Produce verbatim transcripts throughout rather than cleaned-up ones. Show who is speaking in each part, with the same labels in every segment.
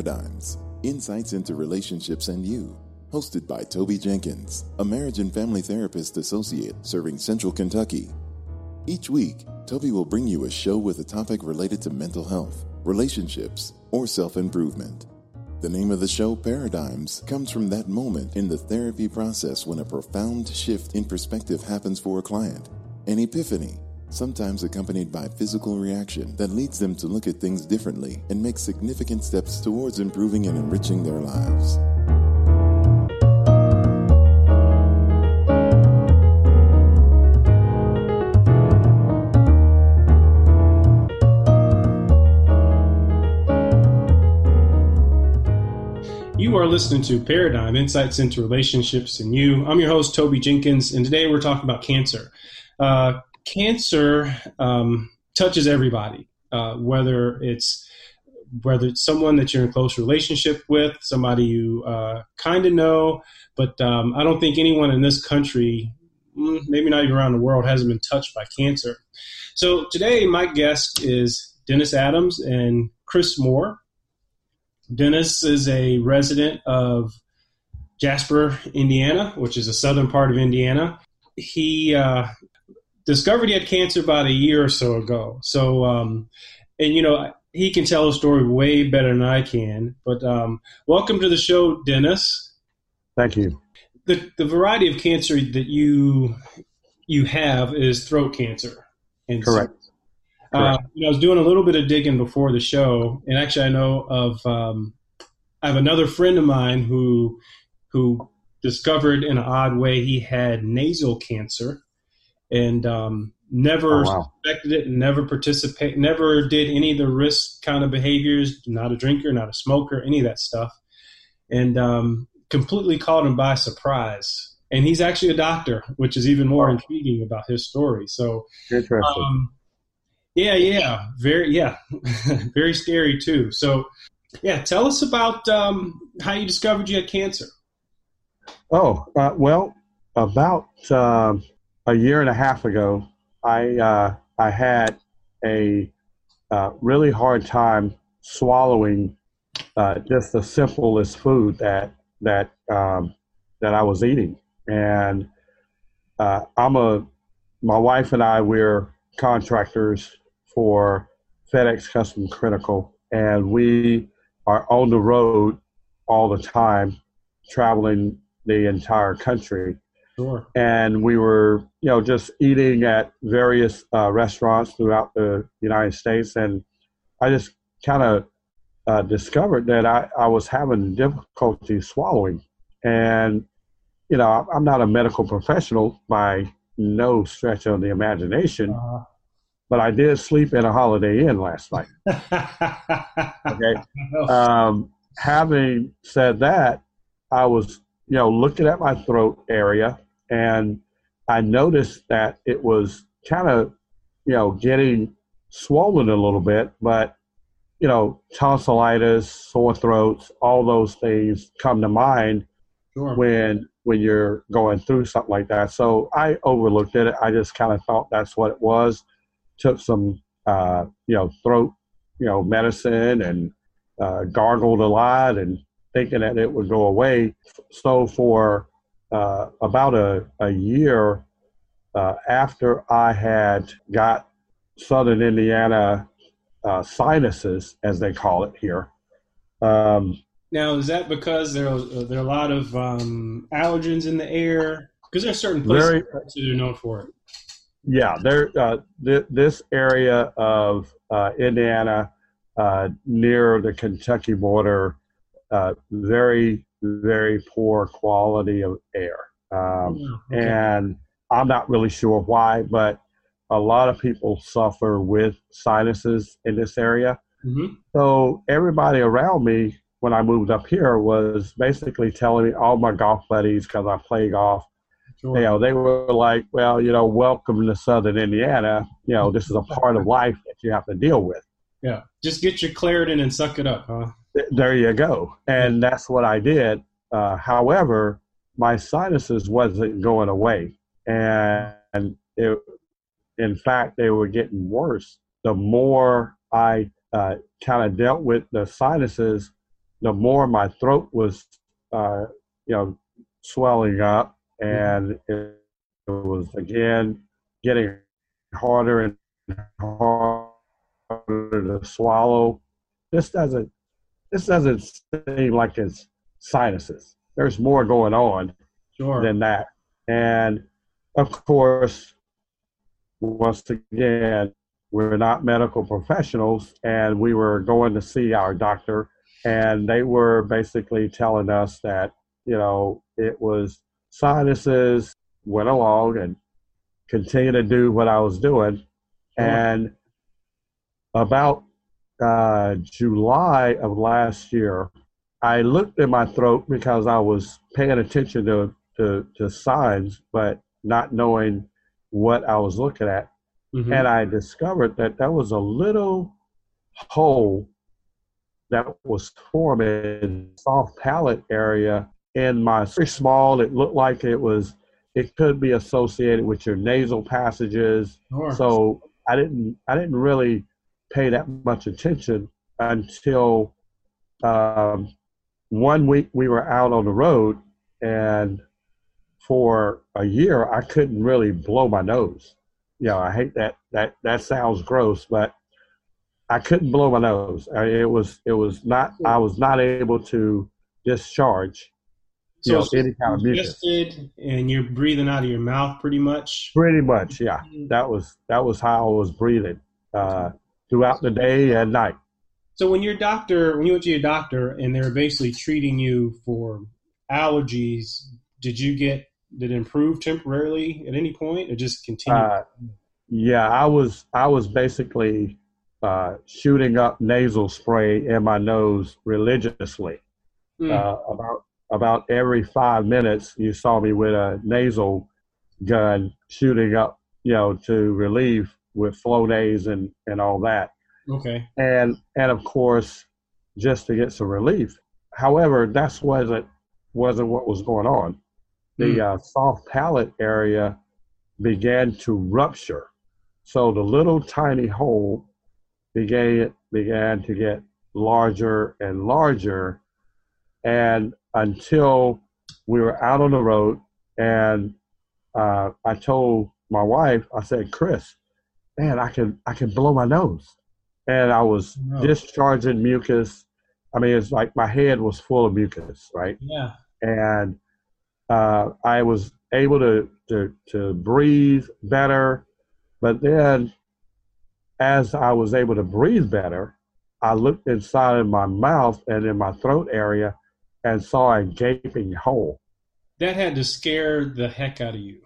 Speaker 1: Paradigms, Insights into Relationships and You, hosted by Toby Jenkins, a marriage and family therapist associate serving Central Kentucky. Each week, Toby will bring you a show with a topic related to mental health, relationships, or self-improvement. The name of the show, Paradigms, comes from that moment in the therapy process when a profound shift in perspective happens for a client, an epiphany, sometimes accompanied by physical reaction that leads them to look at things differently and make significant steps towards improving and enriching their lives.
Speaker 2: You are listening to Paradigm, Insights into Relationships and You. I'm your host, Toby Jenkins, and today we're talking about cancer. Uh, cancer um, touches everybody, uh, whether it's whether it's someone that you're in close relationship with, somebody you uh, kind of know, but um, I don't think anyone in this country, maybe not even around the world, hasn't been touched by cancer. So today my guest is Dennis Adams and Chris Moore. Dennis is a resident of Jasper, Indiana, which is a southern part of Indiana. He uh, discovered he had cancer about a year or so ago. So, um, and you know, he can tell a story way better than I can. But um, welcome to the show, Dennis.
Speaker 3: Thank you.
Speaker 2: The the variety of cancer that you you have is throat cancer. And
Speaker 3: Correct.
Speaker 2: So, Uh, you know, I was doing a little bit of digging before the show, and actually I know of um, I have another friend of mine who who discovered in an odd way he had nasal cancer, and um, never
Speaker 3: oh, wow.
Speaker 2: suspected it, and never participate, never did any of the risk kind of behaviors. Not a drinker, not a smoker, any of that stuff, and um, completely caught him by surprise. And he's actually a doctor, which is even more intriguing about his story. So
Speaker 3: interesting.
Speaker 2: Um, Yeah, yeah, very, yeah, very scary too. So, yeah, tell us about um, how you discovered you had cancer.
Speaker 3: Oh, uh, well, about uh, a year and a half ago, I uh, I had a uh, really hard time swallowing uh, just the simplest food that that um, that I was eating, and uh, I'm a my wife and I we're contractors for FedEx Custom Critical, and we are on the road all the time, traveling the entire country.
Speaker 2: Sure.
Speaker 3: And we were, you know, just eating at various uh, restaurants throughout the United States, and I just kind of uh, discovered that I, I was having difficulty swallowing. And, you know, I'm not a medical professional by no stretch of the imagination. Uh-huh. But I did sleep in a Holiday Inn last night. Okay. Um, having said that, I was, you know, looking at my throat area, and I noticed that it was kind of, you know, getting swollen a little bit. But, you know, tonsillitis, sore throats, all those things come to mind
Speaker 2: sure.
Speaker 3: when when you're going through something like that. So I overlooked it. I just kind of thought that's what it was. Took some, uh, you know, throat, you know, medicine and uh, gargled a lot and thinking that it would go away. So for uh, about a, a year uh, after I had got Southern Indiana uh, sinuses, as they call it here. Um,
Speaker 2: now, is that because there are, there are a lot of um, allergens in the air? Because there are certain places very, that are known for it.
Speaker 3: Yeah, there. Uh, th- this area of uh, Indiana, uh, near the Kentucky border, uh, very, very poor quality of air. Um,
Speaker 2: oh, okay.
Speaker 3: And I'm not really sure why, but a lot of people suffer with sinuses in this area.
Speaker 2: Mm-hmm.
Speaker 3: So everybody around me, when I moved up here, was basically telling me, all my golf buddies, because I play golf,
Speaker 2: Sure.
Speaker 3: you know, they were like, well, you know, welcome to Southern Indiana. You know, this is a part of life that you have to deal with.
Speaker 2: Yeah. Just get your Claritin and suck it up, huh?
Speaker 3: There you go. And that's what I did. Uh, however, my sinuses wasn't going away. And it, in fact, they were getting worse. The more I uh, kind of dealt with the sinuses, the more my throat was, uh, you know, swelling up, and it, it was again getting harder and harder to swallow. This doesn't this doesn't seem like it's sinuses. There's more going on
Speaker 2: Sure.
Speaker 3: than that. And of course, once again, we're not medical professionals, and we were going to see our doctor, and they were basically telling us that, you know, it was sinuses. Went along and continued to do what I was doing.
Speaker 2: Sure.
Speaker 3: And about uh, July of last year, I looked in my throat because I was paying attention to, to, to signs, but not knowing what I was looking at.
Speaker 2: Mm-hmm.
Speaker 3: And I discovered that there was a little hole that was forming in the soft palate area in my, very small. It looked like it was, it could be associated with your nasal passages.
Speaker 2: Sure.
Speaker 3: So I didn't, I didn't really pay that much attention until um, one week we were out on the road, and for a year I couldn't really blow my nose. You know, I hate that, that, that sounds gross, but I couldn't blow my nose. I, it was, it was not, I was not able to discharge, you
Speaker 2: So
Speaker 3: know,
Speaker 2: it's
Speaker 3: any kind of mucus.
Speaker 2: congested, and you're breathing out of your mouth pretty much.
Speaker 3: Pretty much, yeah. That was, that was how I was breathing uh, throughout the day and night.
Speaker 2: So when your doctor, when you went to your doctor and they were basically treating you for allergies, did you get, did it improve temporarily at any point, or just continue?
Speaker 3: Uh, yeah, I was, I was basically uh, shooting up nasal spray in my nose religiously.
Speaker 2: Mm.
Speaker 3: Uh, about about every five minutes, you saw me with a nasal gun shooting up, you know, to relieve with Flonase and, and all that.
Speaker 2: Okay.
Speaker 3: And and of course, just to get some relief. However, that's wasn't wasn't what was going on. The
Speaker 2: Mm.
Speaker 3: uh, soft palate area began to rupture, so the little tiny hole began began to get larger and larger, and until we were out on the road, and uh, I told my wife, I said, "Chris, man, I can I can blow my nose," and I was
Speaker 2: Oh.
Speaker 3: discharging mucus. I mean, it's like my head was full of mucus, right?
Speaker 2: Yeah.
Speaker 3: And uh, I was able to, to to breathe better, but then as I was able to breathe better, I looked inside of my mouth and in my throat area and saw a gaping hole.
Speaker 2: That had to scare the heck out of you.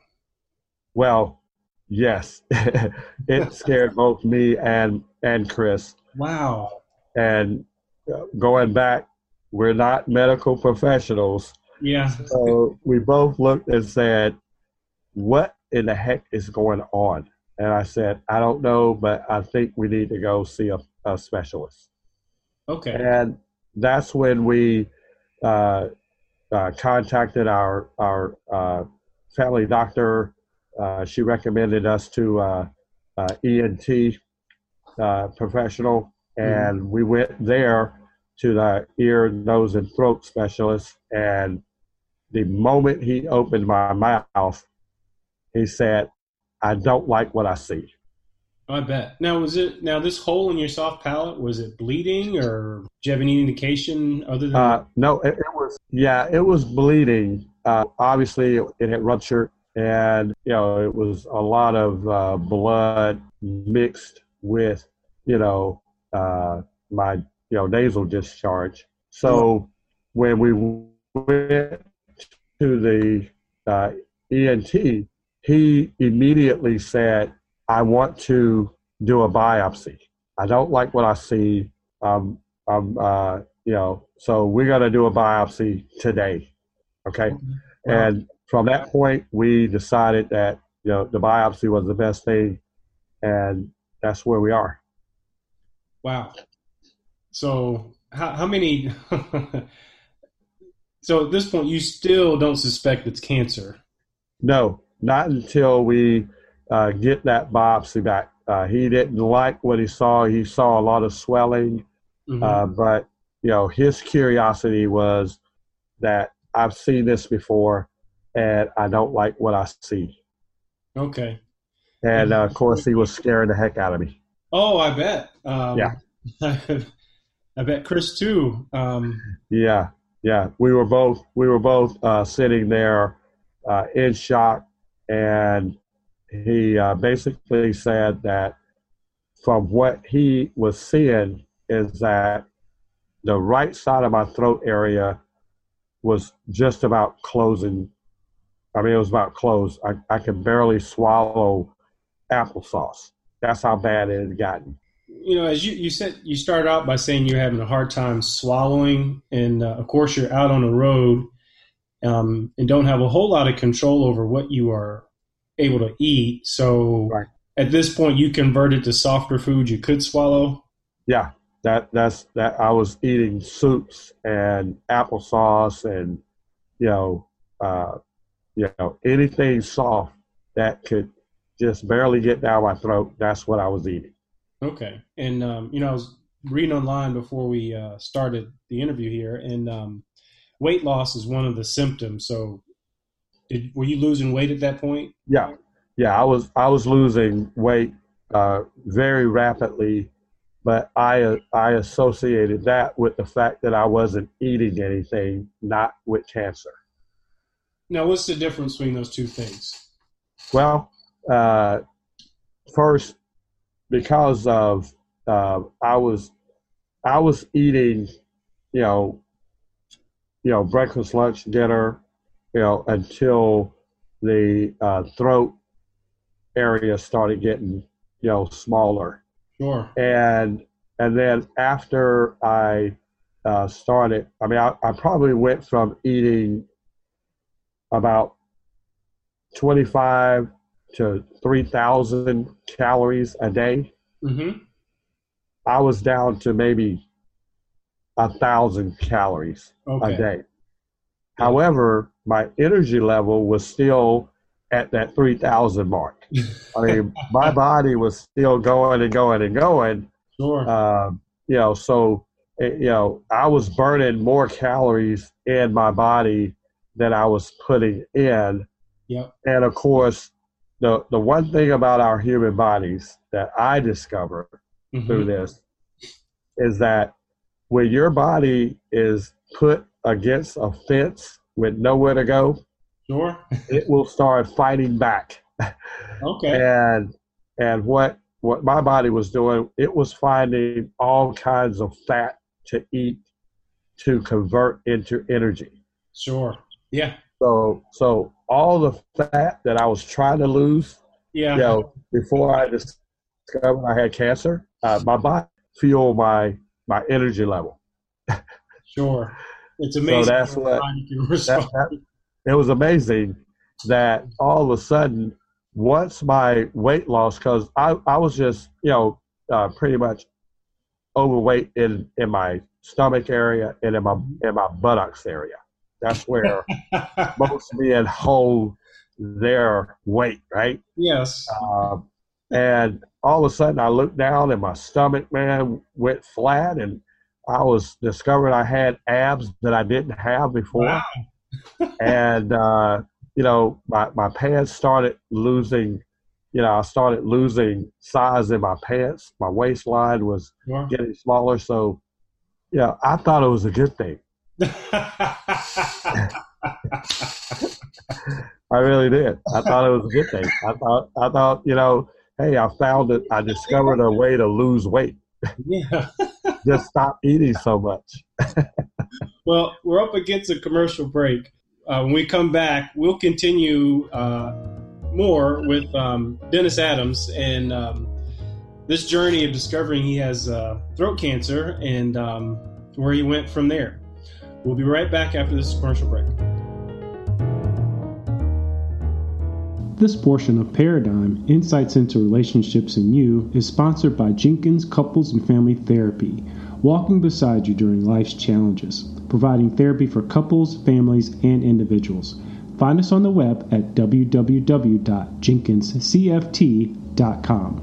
Speaker 3: Well, yes, it scared both me and and Chris.
Speaker 2: Wow.
Speaker 3: And uh, going back, we're not medical professionals,
Speaker 2: Yeah.
Speaker 3: so we both looked and said, "What in the heck is going on?" And I said, "I don't know, but I think we need to go see a, a specialist."
Speaker 2: Okay.
Speaker 3: And that's when we uh, uh, contacted our our uh, family doctor. Uh, she recommended us to uh, uh, E N T uh, professional, and
Speaker 2: Mhm.
Speaker 3: we went there to the ear, nose, and throat specialist. And the moment he opened my mouth, he said, "I don't like what I see."
Speaker 2: I bet. Now, was it, now this hole in your soft palate, was it bleeding, or do you have any indication other than?
Speaker 3: Uh, no, it, it was, yeah, it was bleeding. Uh, obviously, it, it had ruptured, and, you know, it was a lot of uh, blood mixed with, you know, uh, my, you know, nasal discharge. So when we went to the uh, E N T, he immediately said, "I want to do a biopsy. I don't like what I see. Um, um, uh, you know, so we're going to do a biopsy today." Okay.
Speaker 2: Wow.
Speaker 3: And from that point, we decided that, you know, the biopsy was the best thing. And that's where we are.
Speaker 2: Wow. So how, how many, so at this point, you still don't suspect it's cancer?
Speaker 3: No, not until we uh, get that biopsy back. Uh, he didn't like what he saw. He saw a lot of swelling,
Speaker 2: Mhm.
Speaker 3: uh, but you know, his curiosity was that I've seen this before and I don't like what I see.
Speaker 2: Okay.
Speaker 3: And uh, of course, he was scaring the heck out of me.
Speaker 2: Oh, I bet. Um,
Speaker 3: yeah.
Speaker 2: I bet Chris too. Um,
Speaker 3: yeah. Yeah. We were both, we were both uh, sitting there uh, in shock. And he uh, basically said that from what he was seeing is that the right side of my throat area was just about closing. I mean, it was about closed. I, I could barely swallow applesauce. That's how bad it had gotten.
Speaker 2: You know, as you, you said, you started out by saying you're having a hard time swallowing. And, uh, of course, you're out on the road um, and don't have a whole lot of control over what you are able to eat. So
Speaker 3: right.
Speaker 2: At this point, you converted to softer food you could swallow?
Speaker 3: Yeah, that that's that. I was eating soups and applesauce and, you know, uh, you know, anything soft that could just barely get down my throat. That's what I was eating.
Speaker 2: Okay. And, um, you know, I was reading online before we uh, started the interview here, and um, weight loss is one of the symptoms. So did, were you losing weight at that point?
Speaker 3: Yeah. Yeah, I was I was losing weight uh, very rapidly, but I I associated that with the fact that I wasn't eating anything, not with cancer.
Speaker 2: Now, what's the difference between those two things?
Speaker 3: Well, uh, first, because of uh, I was I was eating, you know, you know, breakfast, lunch, dinner, you know, until the uh, throat area started getting, you know, smaller.
Speaker 2: Sure.
Speaker 3: And and then after I uh, started, I mean, I, I probably went from eating about twenty-five to three thousand calories a day.
Speaker 2: Mm-hmm.
Speaker 3: I was down to maybe a thousand calories
Speaker 2: okay.
Speaker 3: a day. Yeah. However, my energy level was still at that three thousand mark. I mean, my body was still going and going and going.
Speaker 2: Sure.
Speaker 3: Uh, you know, so, you know, I was burning more calories in my body than I was putting in.
Speaker 2: Yep.
Speaker 3: And of course, the, the one thing about our human bodies that I discovered mm-hmm. through this is that when your body is put against a fence with nowhere to go,
Speaker 2: sure.
Speaker 3: it will start fighting back.
Speaker 2: Okay.
Speaker 3: And and what what my body was doing, it was finding all kinds of fat to eat to convert into energy.
Speaker 2: Sure. Yeah.
Speaker 3: So so all the fat that I was trying to lose,
Speaker 2: yeah.
Speaker 3: you know, before I discovered I had cancer, uh, my body fueled my my energy level.
Speaker 2: Sure. It's amazing.
Speaker 3: So that's what that, that, it was amazing that all of a sudden, once my weight loss, because I, I was just, you know, uh, pretty much overweight in, in my stomach area and in my in my buttocks area. That's where most men hold their weight, right?
Speaker 2: Yes.
Speaker 3: Um, and all of a sudden, I looked down and my stomach, man, went flat, and I was discovered I had abs that I didn't have before.
Speaker 2: Wow.
Speaker 3: And, uh, you know, my, my pants started losing, you know, I started losing size in my pants. My waistline was
Speaker 2: sure.
Speaker 3: getting smaller. So, yeah, you know, I thought it was a good thing. I really did. I thought it was a good thing. I thought, I thought, you know, hey, I found it. I discovered a way to lose weight.
Speaker 2: Yeah.
Speaker 3: Just stop eating so much.
Speaker 2: Well, we're up against a commercial break. Uh, when we come back, we'll continue uh, more with um, Dennis Adams and um, this journey of discovering he has uh, throat cancer and um, where he went from there. We'll be right back after this commercial break. This portion of Paradigm, Insights into Relationships and You, is sponsored by Jenkins Couples and Family Therapy, walking beside you during life's challenges, providing therapy for couples, families, and individuals. Find us on the web at w w w dot jenkins c f t dot com.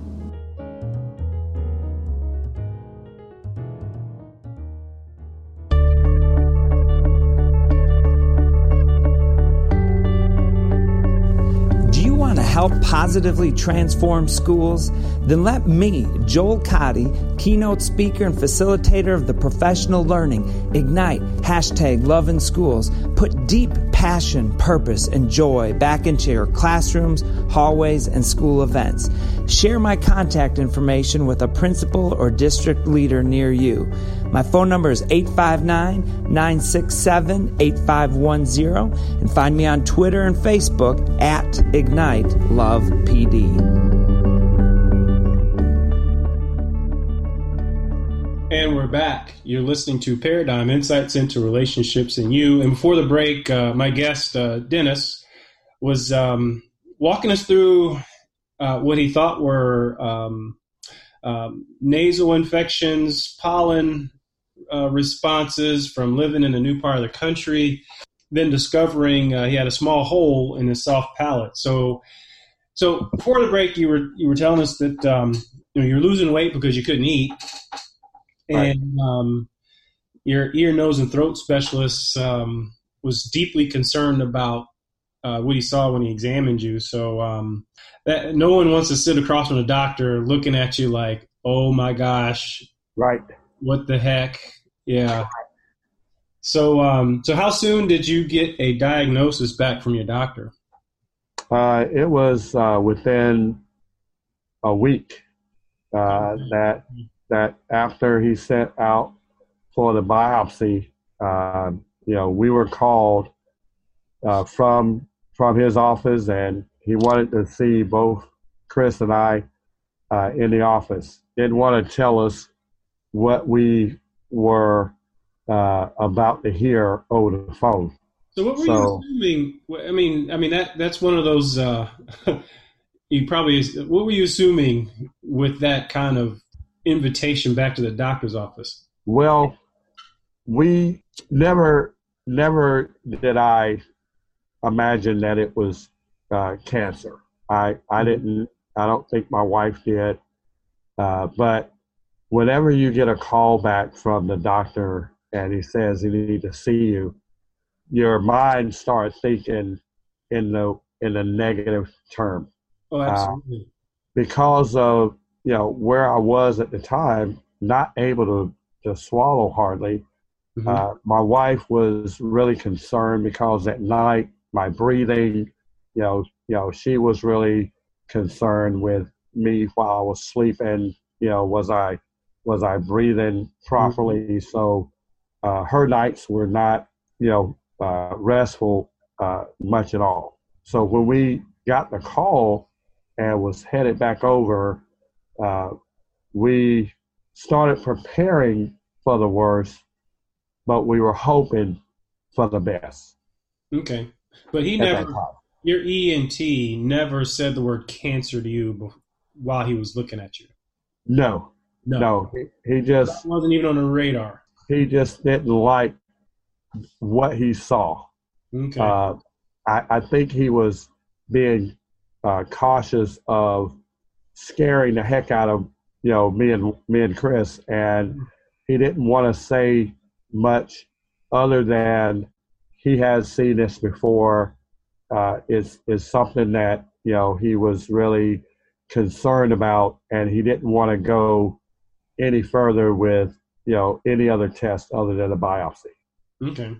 Speaker 4: help positively transform schools? Then let me, Joel Cotty, keynote speaker and facilitator of the Professional Learning Ignite hashtag Love in Schools, put deep passion, purpose, and joy back into your classrooms, hallways, and school events. Share my contact information with a principal or district leader near you. My phone number is eight five nine, nine six seven, eight five one zero and find me on Twitter and Facebook at Ignite Love P D.
Speaker 2: And we're back. You're listening to Paradigm, Insights into Relationships and You. And before the break, uh, my guest, uh, Dennis, was um, walking us through uh, what he thought were um, um, nasal infections, pollen uh, responses from living in a new part of the country, then discovering uh, he had a small hole in his soft palate. So, so before the break, you were you were telling us that um, you know, you're losing weight because you couldn't eat. And um, your ear, nose, and throat specialist um, was deeply concerned about uh, what he saw when he examined you. So um, that no one wants to sit across from a doctor looking at you like, "Oh my gosh,
Speaker 3: right?
Speaker 2: What the heck?" Yeah. So, um, so how soon did you get a diagnosis back from your doctor?
Speaker 3: Uh, it was uh, within a week uh, that. that after he sent out for the biopsy, uh, you know, we were called uh, from from his office, and he wanted to see both Chris and I uh, in the office. Didn't want to tell us what we were uh, about to hear over the phone.
Speaker 2: So what were
Speaker 3: so,
Speaker 2: you assuming? I mean, I mean that that's one of those. Uh, you probably what were you assuming with that kind of invitation back to the doctor's office?
Speaker 3: Well, we never, never did I imagine that it was uh, cancer. I, I didn't, I don't think my wife did. Uh, but whenever you get a call back from the doctor and he says he needs to see you, your mind starts thinking in the, in a negative term.
Speaker 2: Oh, absolutely.
Speaker 3: Uh, because of, you know, where I was at the time, not able to, to swallow hardly. Mm-hmm. Uh, my wife was really concerned because at night, my breathing, you know, you know, she was really concerned with me while I was sleeping. You know, was I, was I breathing properly? Mm-hmm. So uh, her nights were not, you know, uh, restful uh, much at all. So when we got the call and was headed back over, Uh, we started preparing for the worst, but we were hoping for the best.
Speaker 2: Okay. But he never, your E N T never said the word cancer to you while he was looking at you?
Speaker 3: No. No. no. He, he just...
Speaker 2: That wasn't even on the radar.
Speaker 3: He just didn't like what he saw.
Speaker 2: Okay.
Speaker 3: Uh, I, I think he was being uh, cautious of scaring the heck out of, you know, me and me and Chris, and he didn't want to say much other than he has seen this before. Uh, it's is something that, you know, he was really concerned about, and he didn't want to go any further with, you know, any other test other than a biopsy.
Speaker 2: Okay.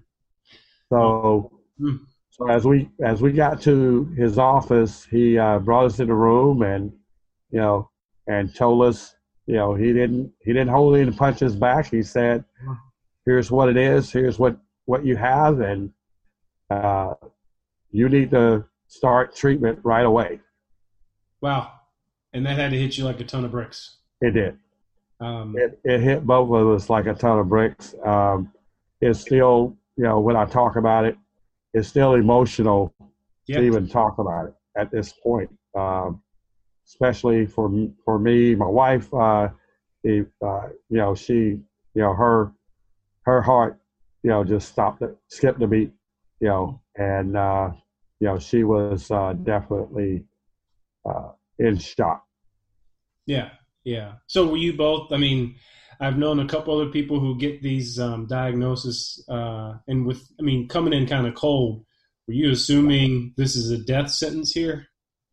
Speaker 3: So, mm. so as we as we got to his office, he uh, brought us in the room and, you know, and told us, you know, he didn't he didn't hold any punches back. He said, "Here's what it is. Here's what, what you have, and uh, you need to start treatment right away."
Speaker 2: Wow, and that had to hit you like a ton of bricks.
Speaker 3: It did.
Speaker 2: Um,
Speaker 3: it it hit both of us like a ton of bricks. Um, it's still, you know, when I talk about it, it's still emotional yep. to even talk about it at this point. Um, especially for for me, my wife, uh, he, uh, you know, she, you know, her her heart, you know, just stopped, it, skipped a beat, you know, and, uh, you know, she was uh, definitely uh, in shock.
Speaker 2: Yeah, yeah. So were you both, I mean, I've known a couple other people who get these um, diagnoses, uh, and with, I mean, coming in kind of cold, were you assuming this is a death sentence here?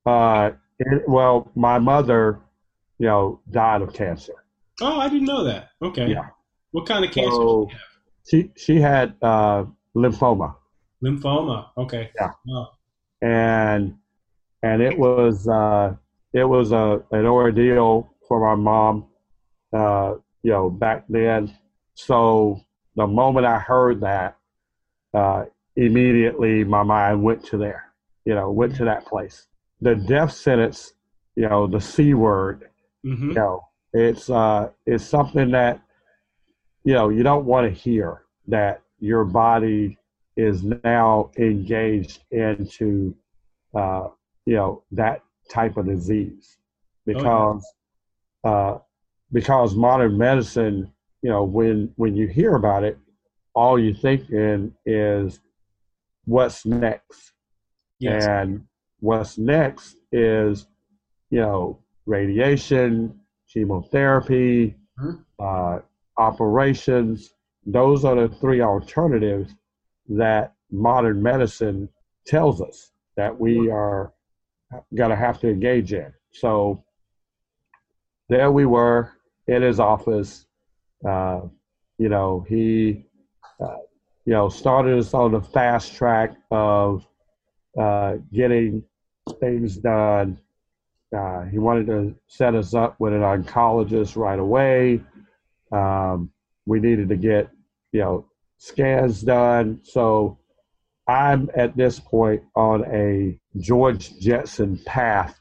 Speaker 3: Uh, it, well, my mother, you know, died of cancer.
Speaker 2: Oh, I didn't know that. Okay.
Speaker 3: Yeah.
Speaker 2: What kind of cancer did
Speaker 3: So
Speaker 2: she have?
Speaker 3: she she had uh, lymphoma.
Speaker 2: Lymphoma. Okay.
Speaker 3: Yeah.
Speaker 2: Oh,
Speaker 3: And and it was uh, it was a an ordeal for my mom, uh, you know, back then. So the moment I heard that, uh, immediately my mind went to there, you know, went to that place. The death sentence, you know, the C word, you
Speaker 2: mm-hmm.
Speaker 3: know, it's uh, it's something that you know you don't want to hear, that your body is now engaged into uh, you know that type of disease,
Speaker 2: Oh, yeah.
Speaker 3: because uh, because modern medicine, you know, when when you hear about it, all you thinking is what's next.
Speaker 2: Yes.
Speaker 3: And what's next is, you know, radiation, chemotherapy,
Speaker 2: Mhm.
Speaker 3: uh, operations. Those are the three alternatives that modern medicine tells us that we are going to have to engage in. So there we were in his office. Uh, you know, he, uh, you know, started us on the fast track of uh, getting things done. Uh, he wanted to set us up with an oncologist right away. Um, we needed to get, you know, scans done. So I'm at this point on a George Jetson path.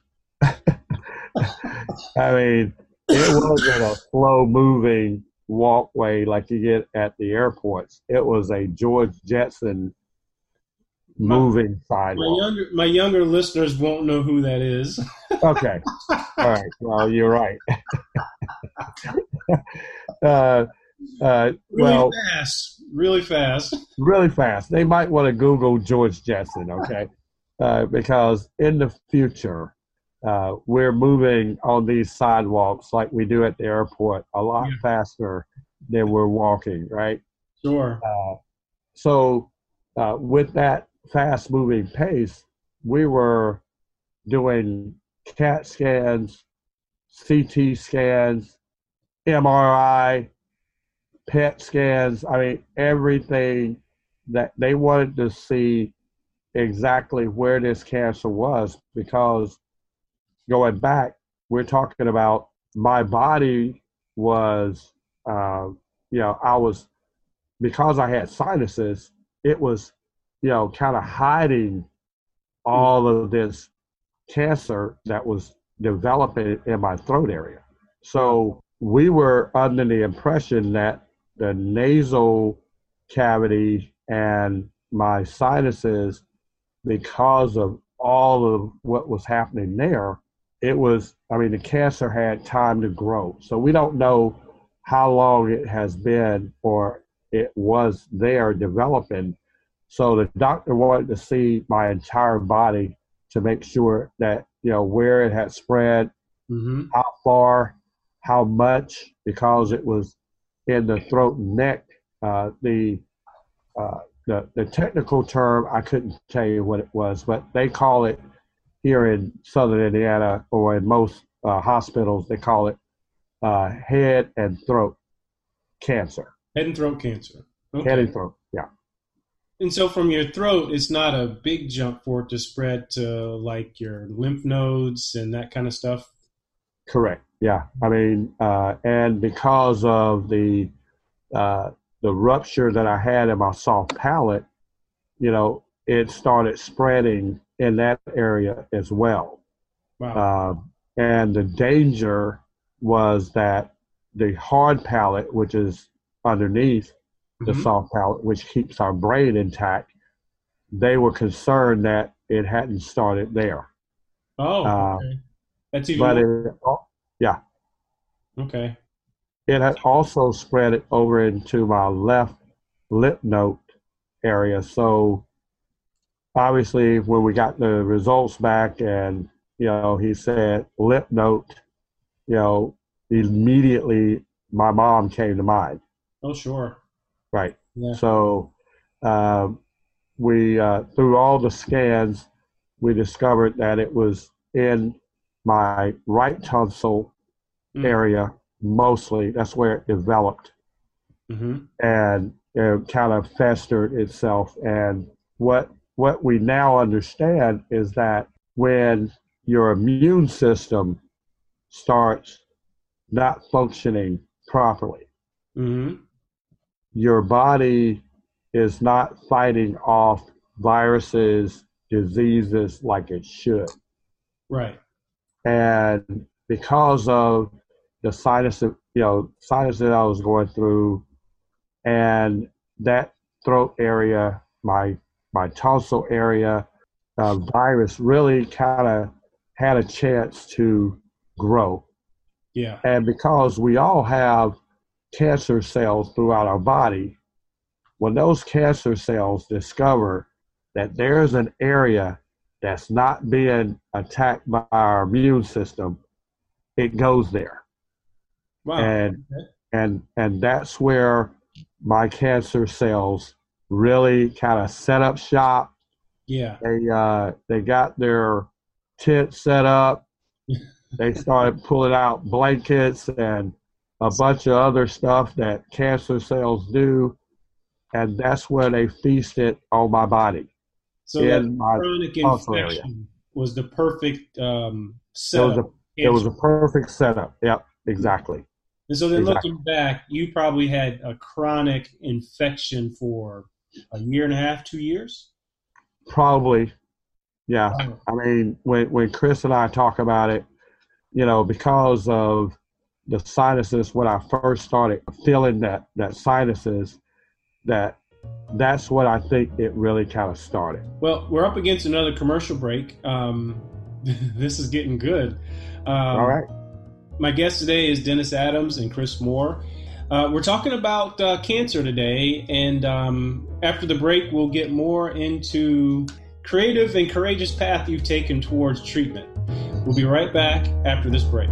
Speaker 3: I mean, it wasn't a slow moving walkway like you get at the airports. It was a George Jetson
Speaker 2: My,
Speaker 3: moving
Speaker 2: my
Speaker 3: sidewalk.
Speaker 2: younger my younger listeners won't know who that is.
Speaker 3: Okay. All right. Well, you're right. uh, uh,
Speaker 2: Really
Speaker 3: well,
Speaker 2: fast. Really fast.
Speaker 3: really fast. They might want to Google George Jetson, okay? Uh, because in the future, uh, we're moving on these sidewalks like we do at the airport a lot
Speaker 2: Yeah.
Speaker 3: faster than we're walking, right?
Speaker 2: Sure.
Speaker 3: Uh, so, uh, with that fast moving pace, we were doing CAT scans, C T scans, M R I, P E T scans. I mean, everything that they wanted to see exactly where this cancer was, because going back, we're talking about my body was, uh, you know, I was, because I had sinuses, it was, you know, kind of hiding all of this cancer that was developing in my throat area. So we were under the impression that the nasal cavity and my sinuses, because of all of what was happening there, it was, I mean, the cancer had time to grow. So we don't know how long it has been or it was there developing. So the doctor wanted to see my entire body to make sure that, you know, where it had spread,
Speaker 2: Mm-hmm.
Speaker 3: how far, how much, because it was in the throat and neck. Uh, the, uh, the the technical term, I couldn't tell you what it was, but they call it here in Southern Indiana, or in most uh, hospitals, they call it uh, head and throat cancer.
Speaker 2: Head and throat cancer. Okay.
Speaker 3: Head and throat, yeah.
Speaker 2: And so from your throat, it's not a big jump for it to spread to like your lymph nodes and that kind of stuff.
Speaker 3: Correct. Yeah. I mean, uh, and because of the uh, the rupture that I had in my soft palate, you know, it started spreading in that area as well.
Speaker 2: Wow.
Speaker 3: Uh, and the danger was that the hard palate, which is underneath the
Speaker 2: Mm-hmm.
Speaker 3: soft palate, which keeps our brain intact, they were concerned that it hadn't started there.
Speaker 2: Oh,
Speaker 3: Uh,
Speaker 2: okay. That's even
Speaker 3: but
Speaker 2: more.
Speaker 3: it, yeah,
Speaker 2: Okay.
Speaker 3: it had also spread it over into my left lip note area. So obviously, when we got the results back, and you know, he said lip note, you know, immediately my mom came to mind.
Speaker 2: Oh, sure.
Speaker 3: Right.
Speaker 2: Yeah.
Speaker 3: So um, we, uh, through all the scans, we discovered that it was in my right tonsil mm. area mostly. That's where it developed. Mm-hmm. And it kind of festered itself. And what what we now understand is that when your immune system starts not functioning properly, mm-hmm. your body is not fighting off viruses, diseases like it should.
Speaker 2: Right.
Speaker 3: And because of the sinus, you know, sinus that I was going through, and that throat area, my my tonsil area, uh, virus really kind of had a chance to grow.
Speaker 2: Yeah.
Speaker 3: And because we all have cancer cells throughout our body, when those cancer cells discover that there's an area that's not being attacked by our immune system, it goes there.
Speaker 2: Wow.
Speaker 3: And
Speaker 2: okay.
Speaker 3: and and that's where my cancer cells really kind of set up shop.
Speaker 2: Yeah.
Speaker 3: They uh they got their tent set up. They started pulling out blankets and a bunch of other stuff that cancer cells do, and that's where they feasted on my body.
Speaker 2: So that chronic infection was the perfect um, setup.
Speaker 3: It was, a, it was a perfect setup. Yep, exactly.
Speaker 2: And so then
Speaker 3: exactly.
Speaker 2: looking back, you probably had a chronic infection for a year and a half, two years?
Speaker 3: Probably, yeah.
Speaker 2: Wow.
Speaker 3: I mean, when, when Chris and I talk about it, you know, because of the sinuses, when I first started feeling that, that sinuses, that that's what I think it really kind of started.
Speaker 2: Well, we're up against another commercial break. Um, this is getting good. Um,
Speaker 3: All right.
Speaker 2: My guest today is Dennis Adams and Chris Moore. Uh, we're talking about uh, cancer today, and um, after the break, we'll get more into creative and courageous path you've taken towards treatment. We'll be right back after this break.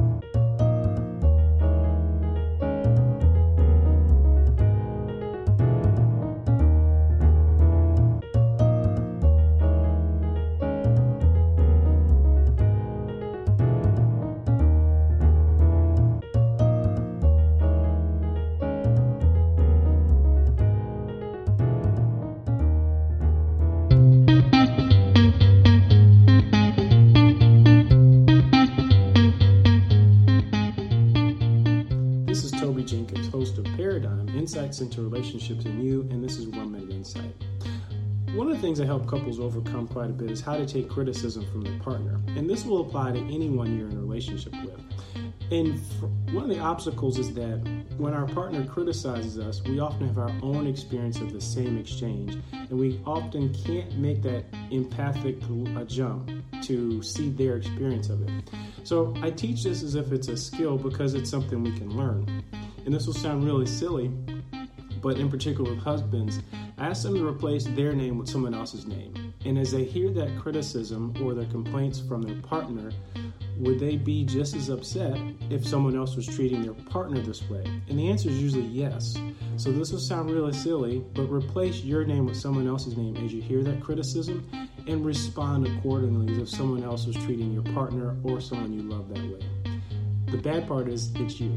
Speaker 2: Insights into relationships and you, and this is One Minute Insight. One of the things that help couples overcome quite a bit is how to take criticism from their partner, and this will apply to anyone you're in a relationship with. And one of the obstacles is that when our partner criticizes us, we often have our own experience of the same exchange, and we often can't make that empathic uh, jump to see their experience of it. So I teach this as if it's a skill because it's something we can learn. And this will sound really silly, but in particular with husbands, ask them to replace their name with someone else's name. And as they hear that criticism or their complaints from their partner, would they be just as upset if someone else was treating their partner this way? And the answer is usually yes. So this will sound really silly, but replace your name with someone else's name as you hear that criticism and respond accordingly as if someone else was treating your partner or someone you love that way. The bad part is it's you.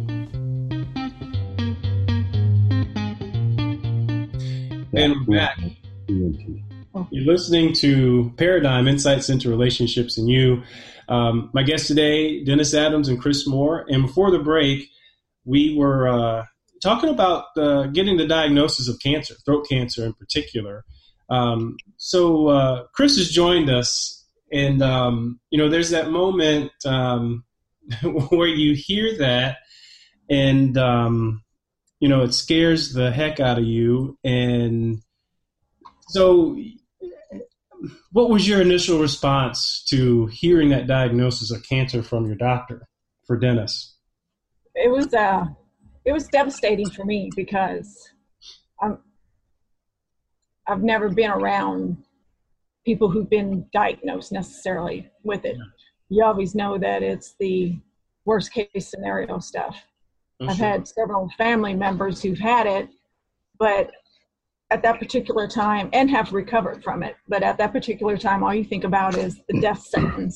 Speaker 2: And we're back. You're listening to Paradigm, Insights into Relationships and You. Um, my guests today, Dennis Adams and Chris Moore. And before the break, we were uh, talking about uh, getting the diagnosis of cancer, throat cancer in particular. Um, so uh, Chris has joined us. And, um, you know, there's that moment um, where you hear that and, um, you know, it scares the heck out of you. And so what was your initial response to hearing that diagnosis of cancer from your doctor for Dennis?
Speaker 5: It was, uh, it was devastating for me because I'm, I've never been around people who've been diagnosed necessarily with it. You always know that it's the worst case scenario stuff. I've had several family members who've had it, but at that particular time, and have recovered from it, but at that particular time, all you think about is the death sentence.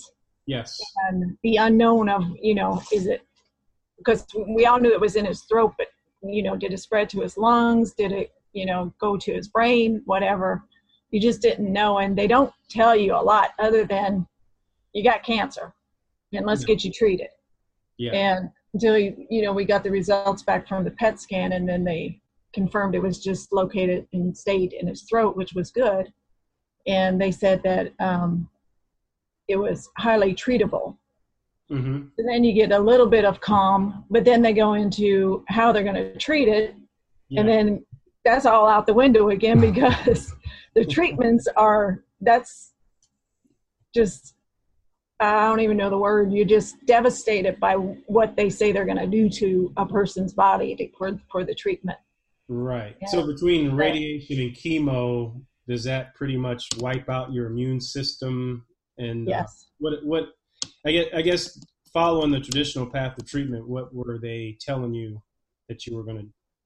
Speaker 2: Yes.
Speaker 5: And the unknown of, you know, is it, because we all knew it was in his throat, but, you know, did it spread to his lungs? Did it, you know, go to his brain? Whatever. You just didn't know. And they don't tell you a lot other than you got cancer and let's get you treated.
Speaker 2: Yeah.
Speaker 5: And until, you, you know, we got the results back from the P E T scan, and then they confirmed it was just located and stayed in his throat, which was good. And they said that um, it was highly treatable.
Speaker 2: Mm-hmm.
Speaker 5: And then you get a little bit of calm, but then they go into how they're going to treat it.
Speaker 2: Yeah.
Speaker 5: And then that's all out the window again, because the treatments are, that's just, I don't even know the word. You're just devastated by what they say they're going to do to a person's body to, for, for the treatment.
Speaker 2: Right.
Speaker 5: Yeah.
Speaker 2: So between radiation and chemo, does that pretty much wipe out your immune system? And
Speaker 5: yes.
Speaker 2: uh, what, what, I guess, I guess following the traditional path of treatment, what were they telling you that you were going to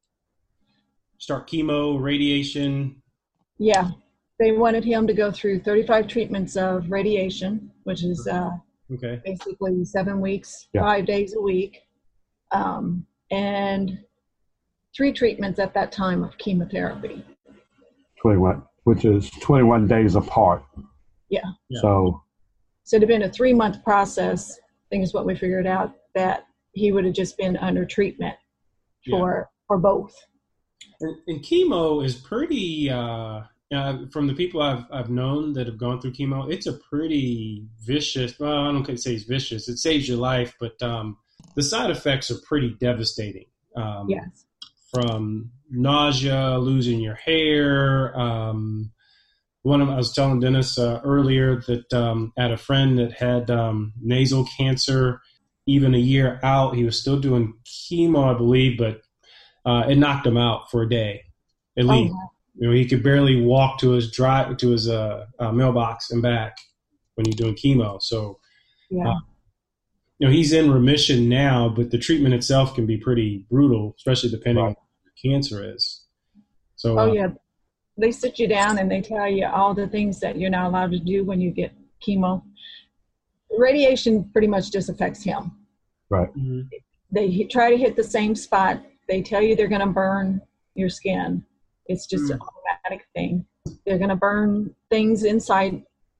Speaker 2: start chemo, radiation?
Speaker 5: Yeah. They wanted him to go through thirty-five treatments of radiation, which is uh,
Speaker 2: okay.
Speaker 5: basically seven weeks,
Speaker 3: yeah.
Speaker 5: five days a week, um, and three treatments at that time of chemotherapy.
Speaker 3: twenty-one, which is twenty-one days apart.
Speaker 5: Yeah.
Speaker 3: yeah. So,
Speaker 5: so it had been a three-month process. I think is what we figured out, that he would have just been under treatment for yeah. for both.
Speaker 2: And, and chemo is pretty. Uh, Uh, from the people I've I've known that have gone through chemo, it's a pretty vicious. Well, I don't say it's vicious. It saves your life, but um, the side effects are pretty devastating. Um,
Speaker 5: yes.
Speaker 2: From nausea, losing your hair. Um, one of I was telling Dennis uh, earlier that um, I had a friend that had um, nasal cancer. Even a year out, he was still doing chemo, I believe, but uh, it knocked him out for a day at least.
Speaker 5: Oh, wow.
Speaker 2: You know, he could barely walk to his drive to his uh, uh, mailbox and back when he's doing chemo. So,
Speaker 5: yeah.
Speaker 2: uh, you know, he's in remission now, but the treatment itself can be pretty brutal, especially depending right. on what the cancer is. So,
Speaker 5: oh
Speaker 2: uh,
Speaker 5: yeah, they sit you down and they tell you all the things that you're not allowed to do when you get chemo. Radiation pretty much just affects him.
Speaker 3: Right.
Speaker 2: Mm-hmm.
Speaker 5: They try to hit the same spot. They tell you they're going to burn your skin. It's just mm. an automatic thing. They're going to burn things inside.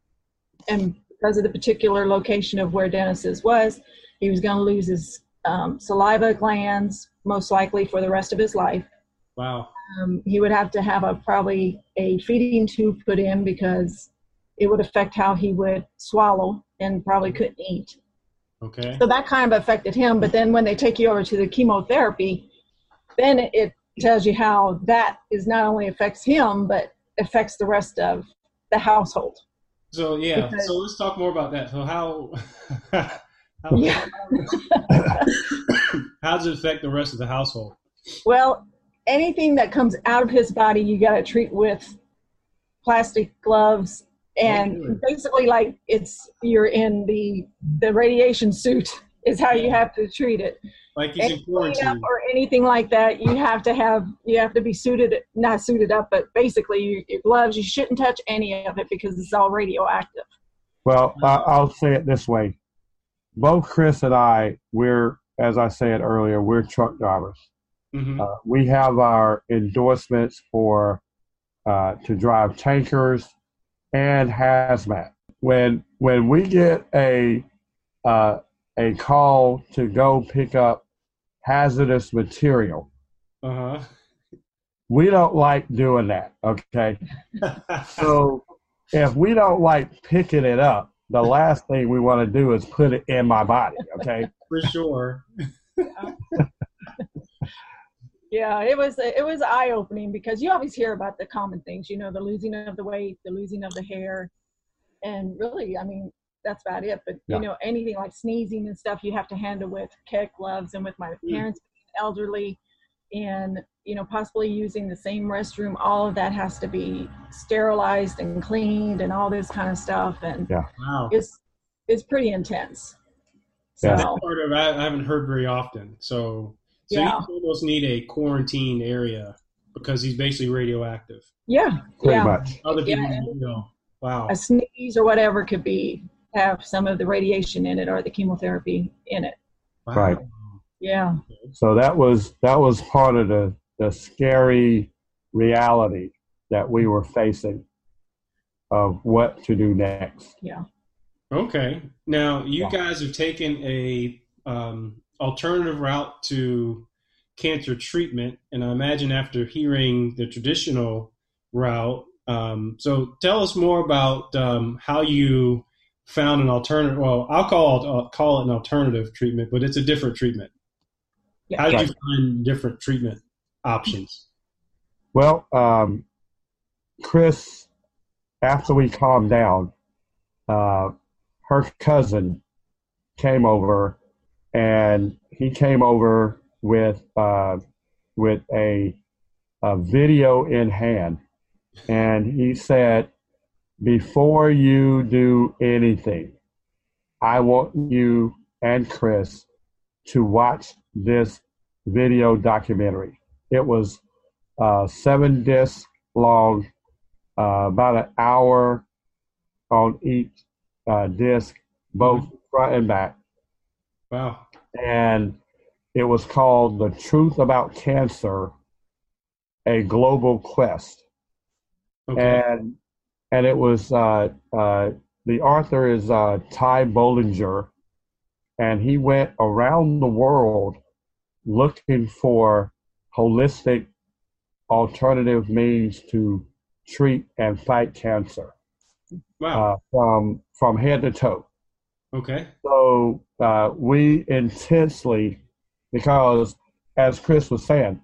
Speaker 5: And because of the particular location of where Dennis's was, he was going to lose his um, saliva glands, most likely for the rest of his life.
Speaker 2: Wow.
Speaker 5: Um, he would have to have a probably a feeding tube put in, because it would affect how he would swallow and probably couldn't eat.
Speaker 2: Okay.
Speaker 5: So that kind of affected him. But then when they take you over to the chemotherapy, then it, it tells you how that is not only affects him, but affects the rest of the household.
Speaker 2: So, yeah. Because, so let's talk more about that. So how, how,
Speaker 5: yeah.
Speaker 2: how does it affect the rest of the household?
Speaker 5: Well, anything that comes out of his body, you got to treat with plastic gloves. And oh, basically, like, it's, you're in the, the radiation suit is how you have to treat it.
Speaker 2: Like he's in quarantine.
Speaker 5: Or anything like that, you have to have, you have to be suited, not suited up, but basically you, your gloves, you shouldn't touch any of it because it's all radioactive.
Speaker 3: Well, uh, I'll say it this way. Both Chris and I, we're, as I said earlier, we're truck drivers.
Speaker 2: Mm-hmm.
Speaker 3: Uh, we have our endorsements for uh, to drive tankers and hazmat. When when we get a uh, a call to go pick up hazardous material,
Speaker 2: uh-huh.
Speaker 3: we don't like doing that, okay? So if we don't like picking it up, the last thing we want to do is put it in my body, okay?
Speaker 2: For sure.
Speaker 5: Yeah, it was it was eye-opening, because you always hear about the common things, you know, the losing of the weight, the losing of the hair, and really, I mean, that's about it. But,
Speaker 3: yeah.
Speaker 5: you know, anything like sneezing and stuff you have to handle with kit gloves, and with my parents being elderly and, you know, possibly using the same restroom, all of that has to be sterilized and cleaned and all this kind of stuff. And
Speaker 3: yeah.
Speaker 2: Wow.
Speaker 5: it's, it's pretty intense. So,
Speaker 2: yeah. That part of it I haven't heard very often. So, so
Speaker 5: yeah.
Speaker 2: you almost need a quarantine area because he's basically radioactive.
Speaker 5: Yeah.
Speaker 3: Pretty
Speaker 5: yeah.
Speaker 3: much.
Speaker 2: Other people,
Speaker 5: yeah.
Speaker 2: you know, wow.
Speaker 5: A sneeze or whatever could be have some of the radiation in it or the chemotherapy in it.
Speaker 2: Wow.
Speaker 3: Right.
Speaker 5: Yeah.
Speaker 3: So that was that was part of the, the scary reality that we were facing of what to do next.
Speaker 5: Yeah.
Speaker 2: Okay. Now, you
Speaker 3: Yeah.
Speaker 2: guys have taken a um, alternative route to cancer treatment, and I imagine after hearing the traditional route, um, so tell us more about um, how you found an alternative. Well, I'll call it, uh, call it an alternative treatment, but it's a different treatment.
Speaker 5: Yeah.
Speaker 2: How did
Speaker 3: Right.
Speaker 2: you find different treatment options?
Speaker 3: Well, um, Chris, after we calmed down, uh, her cousin came over, and he came over with uh, with a, a video in hand, and he said, "Before you do anything, I want you and Chris to watch this video documentary." It was uh, seven discs long, uh, about an hour on each uh, disc, both front and back.
Speaker 2: Wow.
Speaker 3: And it was called The Truth About Cancer, A Global Quest.
Speaker 2: Okay.
Speaker 3: And and it was, uh, uh, the author is uh, Ty Bollinger, and he went around the world looking for holistic alternative means to treat and fight cancer,
Speaker 2: Wow.
Speaker 3: uh, from from head to toe.
Speaker 2: Okay.
Speaker 3: So uh, we intensely, because as Chris was saying,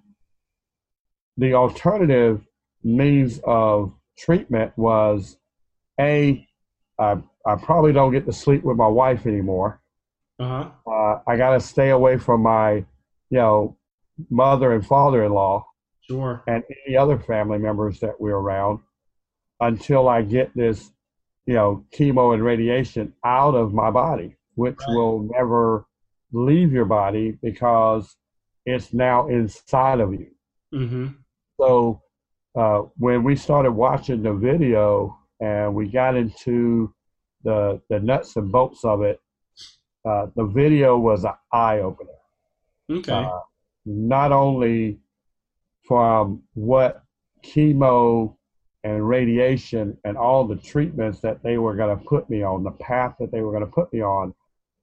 Speaker 3: the alternative means of treatment was, A, I, I probably don't get to sleep with my wife anymore.
Speaker 2: Uh-huh.
Speaker 3: Uh, I got to stay away from my, you know, mother and father-in-law
Speaker 2: Sure.
Speaker 3: and any other family members that we're around until I get this, you know, chemo and radiation out of my body, which
Speaker 2: Right.
Speaker 3: will never leave your body because it's now inside of you.
Speaker 2: Mm-hmm.
Speaker 3: So uh, when we started watching the video and we got into the the nuts and bolts of it, uh, the video was an eye opener.
Speaker 2: Okay.
Speaker 3: Uh, not only from what chemo and radiation and all the treatments that they were going to put me on, the path that they were going to put me on,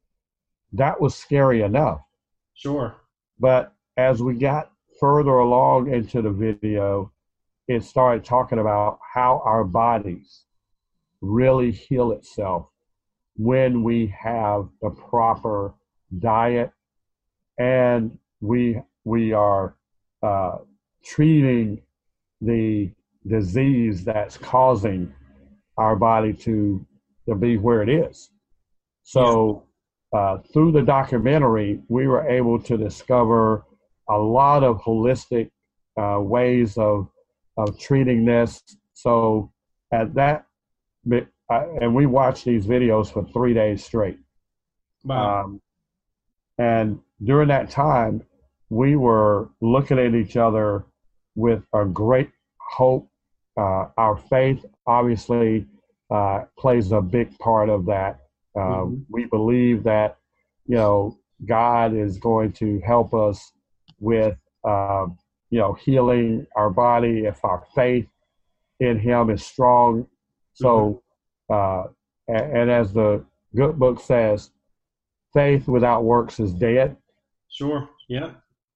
Speaker 3: that was scary enough.
Speaker 2: Sure.
Speaker 3: But as we got further along into the video, it started talking about how our bodies really heal itself when we have the proper diet and we we are uh, treating the disease that's causing our body to to be where it is. So uh, through the documentary, we were able to discover a lot of holistic uh, ways of of treating this. So at that, I, and we watched these videos for three days straight.
Speaker 2: Wow.
Speaker 3: Um, and during that time, we were looking at each other with a great hope. Uh, our faith obviously uh, plays a big part of that. Uh,
Speaker 2: Mm-hmm.
Speaker 3: We believe that, you know, God is going to help us with, uh, you know, healing our body if our faith in Him is strong. So, uh, and, and as the good book says, faith without works is dead.
Speaker 2: Sure. Yeah.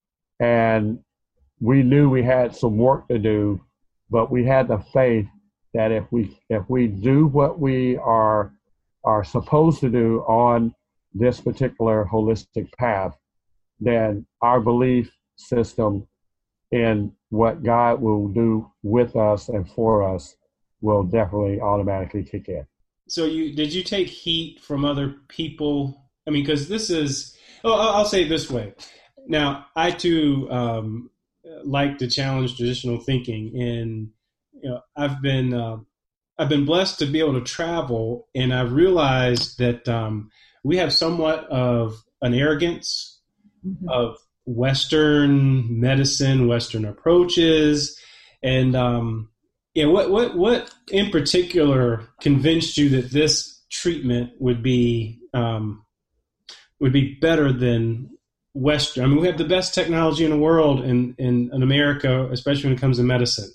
Speaker 3: And we knew we had some work to do, but we had the faith that if we if we do what we are are supposed to do on this particular holistic path, then our belief system in what God will do with us and for us will definitely automatically kick in.
Speaker 2: So you did you take heat from other people? I mean, because this is, oh, I'll I'll say it this way. Now, I too um, like to challenge traditional thinking, and you know, I've been uh, I've been blessed to be able to travel, and I've realized that um, we have somewhat of an arrogance
Speaker 5: Mhm.
Speaker 2: of Western medicine, Western approaches, and um, yeah, what what what in particular convinced you that this treatment would be um, would be better than Western. I mean, we have the best technology in the world in, in, in America, especially when it comes to medicine.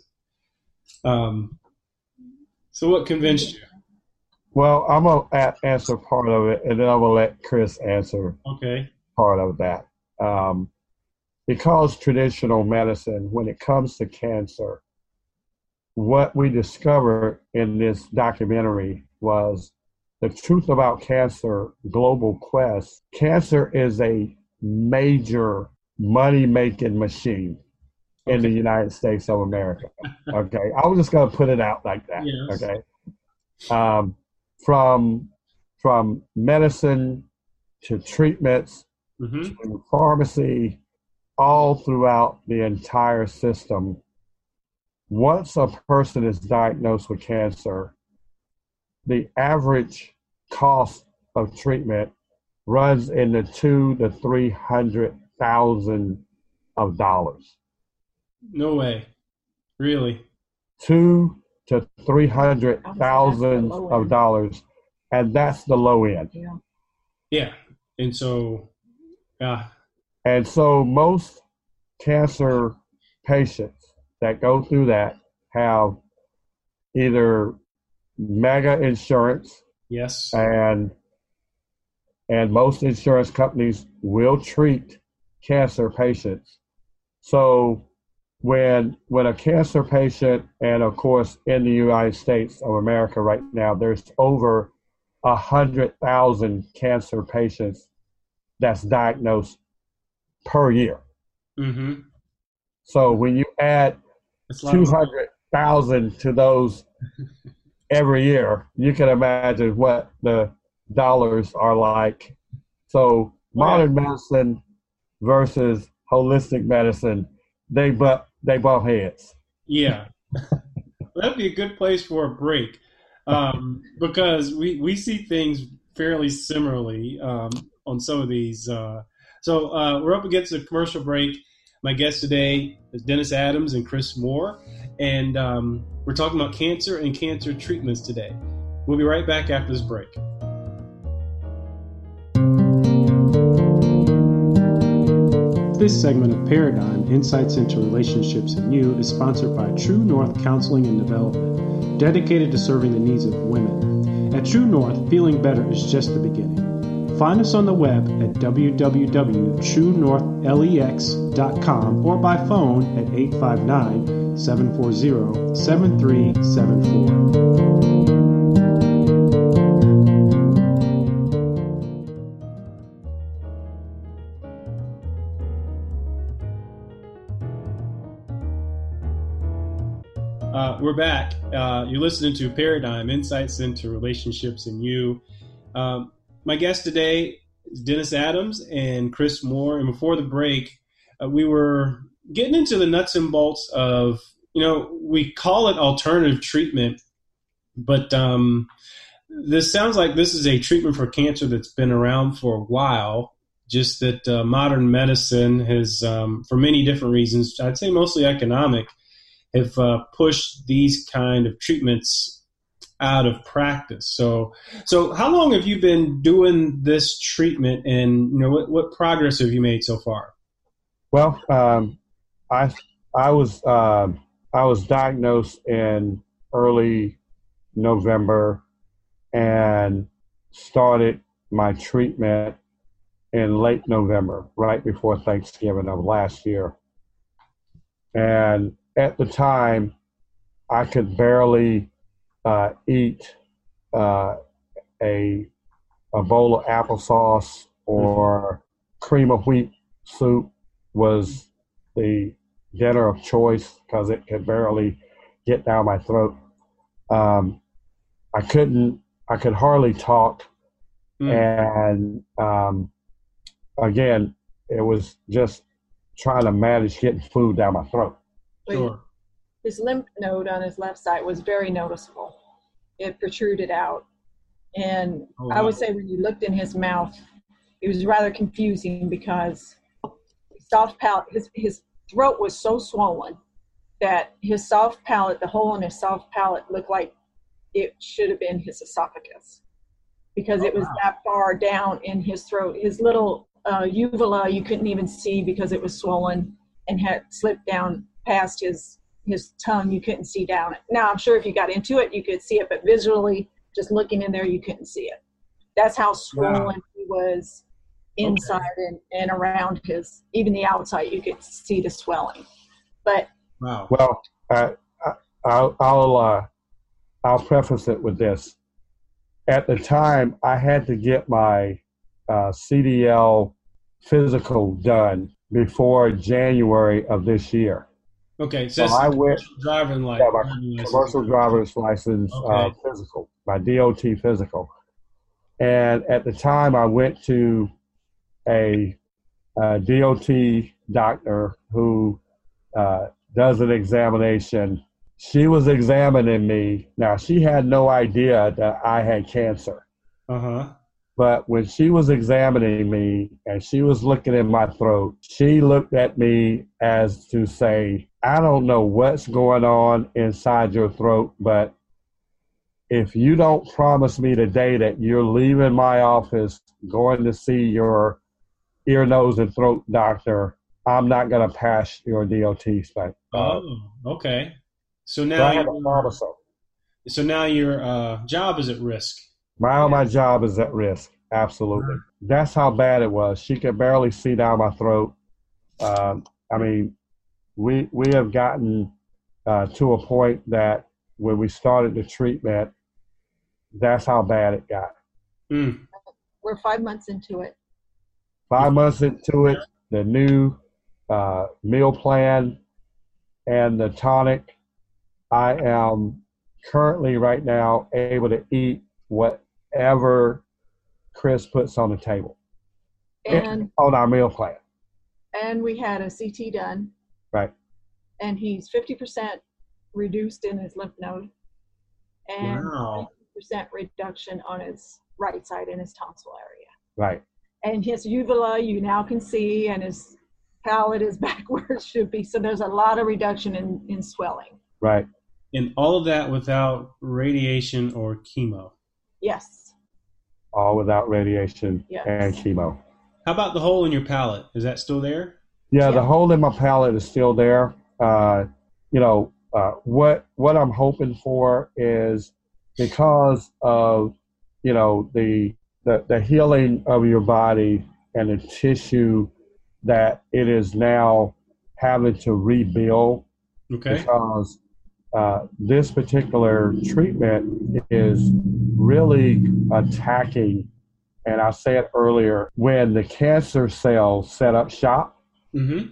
Speaker 2: Um, so what convinced you?
Speaker 3: Well, I'm going to answer part of it, and then I'm going to let Chris answer
Speaker 2: Okay.
Speaker 3: part of that. Um, because traditional medicine, when it comes to cancer, what we discovered in this documentary was the truth about cancer, Global Quest. Cancer is a major money-making machine in
Speaker 2: Okay.
Speaker 3: the United States of America. Okay, I was just going to put it out like that.
Speaker 2: Yes.
Speaker 3: Okay, um, from from medicine to treatments
Speaker 2: Mm-hmm.
Speaker 3: to pharmacy, all throughout the entire system. Once a person is diagnosed with cancer, the average cost of treatment runs in the two to three hundred thousand of dollars.
Speaker 2: No way. Really?
Speaker 3: Two to three hundred thousand
Speaker 5: low
Speaker 3: of
Speaker 5: end.
Speaker 3: dollars, and that's the low end.
Speaker 5: Yeah.
Speaker 2: Yeah. And so, yeah.
Speaker 3: And so most cancer patients that go through that have either mega insurance,
Speaker 2: Yes.
Speaker 3: and and most insurance companies will treat cancer patients. So when when a cancer patient, and of course in the United States of America right now, there's over a hundred thousand cancer patients that's diagnosed per year.
Speaker 2: Mm-hmm.
Speaker 3: So when you add
Speaker 2: It's a lot
Speaker 3: two
Speaker 2: of-
Speaker 3: hundred thousand to those every year, you can imagine what the dollars are like. So modern medicine versus holistic medicine, they butt they butt heads.
Speaker 2: Yeah. That'd be a good place for a break, um, because we, we see things fairly similarly um, on some of these. Uh, so uh, we're up against a commercial break. My guest today is Dennis Adams and Chris Moore, and um, we're talking about cancer and cancer treatments today. We'll be right back after this break. This segment of Paradigm, Insights into Relationships and You, is sponsored by True North Counseling and Development, dedicated to serving the needs of women. At True North, feeling better is just the beginning. Find us on the web at w w w dot true north lex dot com or by phone at eight five nine, seven four zero, seven three seven four. Uh, we're back. Uh, you're listening to Paradigm, Insights into Relationships and You. Um, my guest today is Dennis Adams and Chris Moore. And before the break, uh, we were getting into the nuts and bolts of, you know, we call it alternative treatment, but um, this sounds like this is a treatment for cancer that's been around for a while, just that uh, modern medicine has, um, for many different reasons, I'd say mostly economic, have uh, pushed these kind of treatments out of practice. So, so how long have you been doing this treatment, and you know what, what progress have you made so far?
Speaker 3: Well, um, I I was uh, I was diagnosed in early November and started my treatment in late November, right before Thanksgiving of last year. And at the time, I could barely uh, eat uh, a a bowl of applesauce or cream of wheat soup was the dinner of choice because it could barely get down my throat. Um, I couldn't, I could hardly talk.
Speaker 2: Mm.
Speaker 3: And um, again, it was just trying to manage getting food down my throat.
Speaker 2: Sure.
Speaker 5: His lymph node on his left side was very noticeable. It protruded out. And
Speaker 2: Oh,
Speaker 5: I would
Speaker 2: wow.
Speaker 5: say when you looked in his mouth, it was rather confusing because soft palate, his, his throat was so swollen that his soft palate, the hole in his soft palate looked like it should have been his esophagus. because
Speaker 2: Oh,
Speaker 5: it was
Speaker 2: wow.
Speaker 5: that far down in his throat. His little uh, uvula you couldn't even see because it was swollen and had slipped down past his his tongue. You couldn't see down it. Now, I'm sure if you got into it, you could see it, but visually, just looking in there, you couldn't see it. That's how swollen
Speaker 2: Wow.
Speaker 5: he was inside and, and around his, even the outside, you could see the swelling. But
Speaker 2: Wow.
Speaker 3: Well, I, I, I'll I'll, uh, I'll preface it with this. At the time, I had to get my uh, C D L physical done before January of this year.
Speaker 2: Okay, so
Speaker 3: So
Speaker 2: that's
Speaker 3: I
Speaker 2: a
Speaker 3: went,
Speaker 2: commercial driving li-
Speaker 3: yeah, my
Speaker 2: driving license.
Speaker 3: commercial driver's license uh,
Speaker 2: Okay.
Speaker 3: physical, my D O T physical. And at the time, I went to a, a D O T doctor who uh, does an examination. She was examining me. Now, she had no idea that I had cancer.
Speaker 2: Uh-huh.
Speaker 3: But when she was examining me and she was looking in my throat, she looked at me as to say, I don't know what's going on inside your throat, but if you don't promise me today that you're leaving my office, going to see your ear, nose, and throat doctor, I'm not going to pass your D O T spec. Uh,
Speaker 2: Oh, okay. So
Speaker 3: so
Speaker 2: now
Speaker 3: I had to
Speaker 2: your
Speaker 3: promise her.
Speaker 2: so now your uh, job is at risk.
Speaker 3: My, my job is at risk. Absolutely. That's how bad it was. She could barely see down my throat. Um, I mean, we we have gotten uh, to a point that when we started the treatment, that's how bad it got.
Speaker 2: Mm.
Speaker 5: we're five months into it.
Speaker 3: Five months into it, the new uh, meal plan and the tonic, I am currently right now able to eat whatever Chris puts on the table
Speaker 5: And
Speaker 3: on our meal plan.
Speaker 5: and we had a C T done,
Speaker 3: Right.
Speaker 5: and he's fifty percent reduced in his lymph node and
Speaker 2: Wow.
Speaker 5: fifty percent reduction on his right side in his tonsil area.
Speaker 3: Right.
Speaker 5: And his uvula you now can see, and his palate is back where it should be. So there's a lot of reduction in, in swelling.
Speaker 3: Right.
Speaker 2: And all of that without radiation or chemo.
Speaker 5: Yes.
Speaker 3: All without radiation
Speaker 5: Yes.
Speaker 3: and chemo.
Speaker 2: How about the hole in your palate? Is that still there?
Speaker 3: Yeah, the
Speaker 5: Yeah.
Speaker 3: hole in my palate is still there. Uh, you know, uh, what what I'm hoping for is because of, you know, the, the the healing of your body and the tissue that it is now having to rebuild,
Speaker 2: Okay.
Speaker 3: because uh, this particular treatment is really attacking, and I said earlier, when the cancer cells set up shop
Speaker 2: Mm-hmm.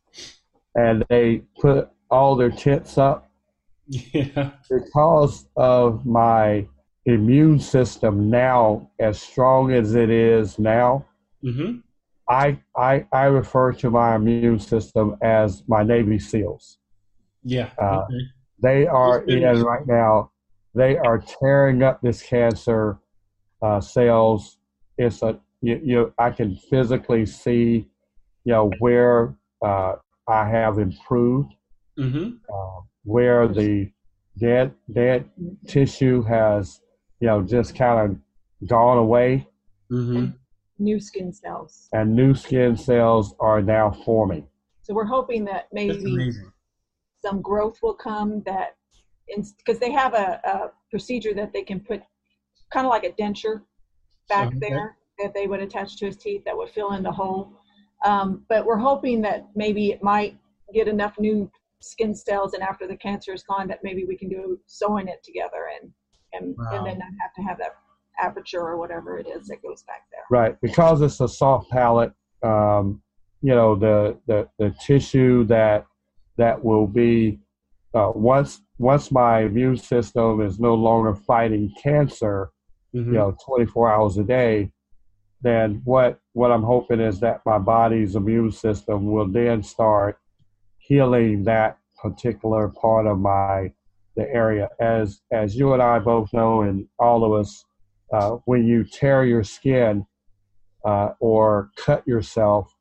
Speaker 3: and they put all their tents up,
Speaker 2: Yeah.
Speaker 3: because of my immune system now as strong as it is now,
Speaker 2: Mm-hmm.
Speaker 3: I, I, I refer to my immune system as my Navy SEALs.
Speaker 2: Yeah.
Speaker 3: Uh,
Speaker 2: Okay.
Speaker 3: They are
Speaker 2: Yes, it is.
Speaker 3: in right now. They are tearing up this cancer uh, cells. It's a you, you. I can physically see, you know, where uh, I have improved,
Speaker 2: Mm-hmm.
Speaker 3: uh, where the dead dead tissue has, you know, just kind of gone away,
Speaker 2: Mm-hmm.
Speaker 5: New skin cells.
Speaker 3: and new skin cells are now forming.
Speaker 5: So we're hoping that
Speaker 2: That's
Speaker 5: maybe
Speaker 2: amazing.
Speaker 5: some growth will come, that because they have a, a procedure that they can put kind of like a denture back
Speaker 2: Okay.
Speaker 5: there that they would attach to his teeth that would fill in the hole. Um, but we're hoping that maybe it might get enough new skin cells, and after the cancer is gone, that maybe we can do sewing it together and and,
Speaker 2: Wow.
Speaker 5: and then not have to have that aperture or whatever it is that goes back there.
Speaker 3: Right, because it's a soft palate. Um, you know, the, the the tissue that that will be uh, once once my immune system is no longer fighting cancer,
Speaker 2: Mm-hmm.
Speaker 3: you know, twenty-four hours a day, then what what I'm hoping is that my body's immune system will then start healing that particular part of my the area. As as you and I both know, and all of us, uh, when you tear your skin uh, or cut yourself,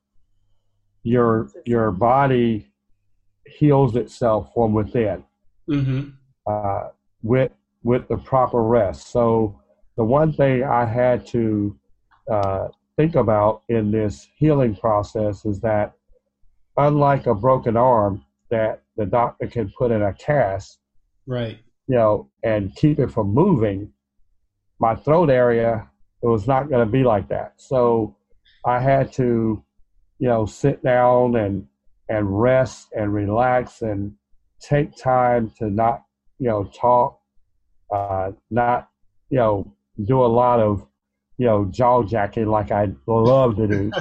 Speaker 3: your your body heals itself from within
Speaker 2: Mm-hmm.
Speaker 3: uh, with with the proper rest. So the one thing I had to uh, think about in this healing process is that unlike a broken arm that the doctor can put in a cast,
Speaker 2: right,
Speaker 3: you know, and keep it from moving, my throat area, it was not going to be like that. So I had to, you know, sit down and and rest and relax and take time to not, you know, talk, uh, not, you know, do a lot of, you know, jaw jacking like I love to do.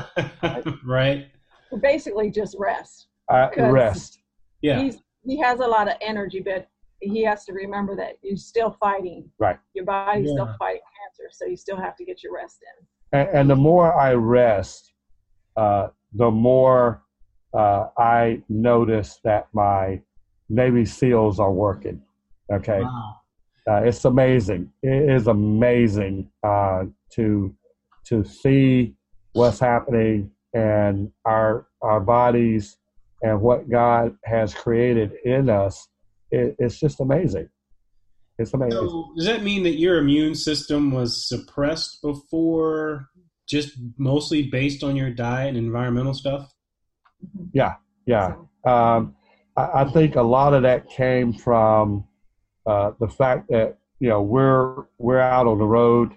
Speaker 2: right.
Speaker 5: Basically, just rest.
Speaker 3: Uh, rest.
Speaker 2: Yeah.
Speaker 5: He's, he has a lot of energy, but he has to remember that you're still fighting.
Speaker 3: Right.
Speaker 5: Your body's
Speaker 2: Yeah.
Speaker 5: still fighting cancer, so you still have to get your rest in.
Speaker 3: And, and the more I rest, uh, the more uh, I notice that my Navy SEALs are working. Okay.
Speaker 2: Wow.
Speaker 3: Uh, it's amazing. It is amazing uh, to to see what's happening and our our bodies and what God has created in us. It, it's just amazing. It's amazing.
Speaker 2: So does that mean that your immune system was suppressed before, just mostly based on your diet and environmental stuff?
Speaker 3: Yeah, yeah. Um, I, I think a lot of that came from uh, the fact that, you know, we're we're out on the road.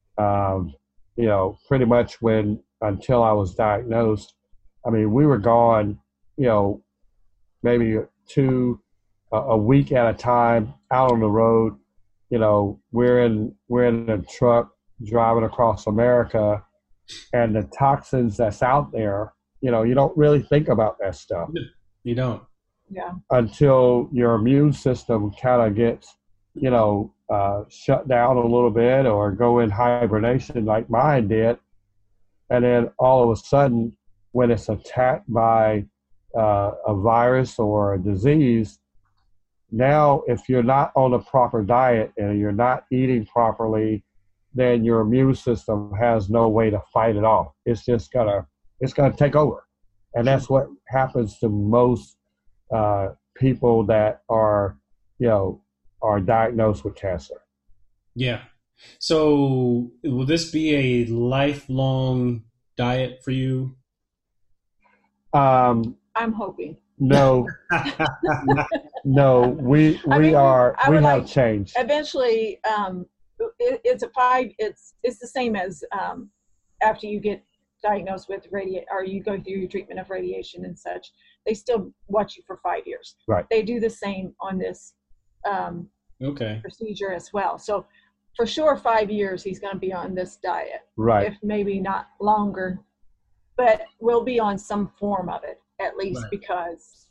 Speaker 3: Um, you know, pretty much when until I was diagnosed, I mean, we were gone, you know, maybe two a, a week at a time out on the road. You know, we're in we're in a truck driving across America, and the toxins that's out there, you know, you don't really think about that stuff.
Speaker 2: You don't.
Speaker 5: Yeah.
Speaker 3: Until your immune system kind of gets, you know, uh, shut down a little bit or go in hibernation like mine did. And then all of a sudden, when it's attacked by uh, a virus or a disease, now if you're not on a proper diet and you're not eating properly, then your immune system has no way to fight it off. It's just gonna, it's gonna take over. And that's what happens to most uh, people that are, you know, are diagnosed with cancer.
Speaker 2: Yeah. So will this be a lifelong diet for you?
Speaker 3: Um,
Speaker 5: I'm hoping.
Speaker 3: no, no, we we
Speaker 5: I mean,
Speaker 3: are
Speaker 5: I
Speaker 3: we
Speaker 5: would
Speaker 3: have
Speaker 5: like-
Speaker 3: changed.
Speaker 5: Eventually, um, it, it's a five. It's it's the same as um, after you get diagnosed with radi or you go through your treatment of radiation and such. They still watch you for five years.
Speaker 3: Right.
Speaker 5: They do the same on this um,
Speaker 2: Okay.
Speaker 5: procedure as well. So for sure, five years he's going to be on this diet.
Speaker 3: Right.
Speaker 5: If maybe not longer, but we'll be on some form of it at least,
Speaker 2: Right.
Speaker 5: because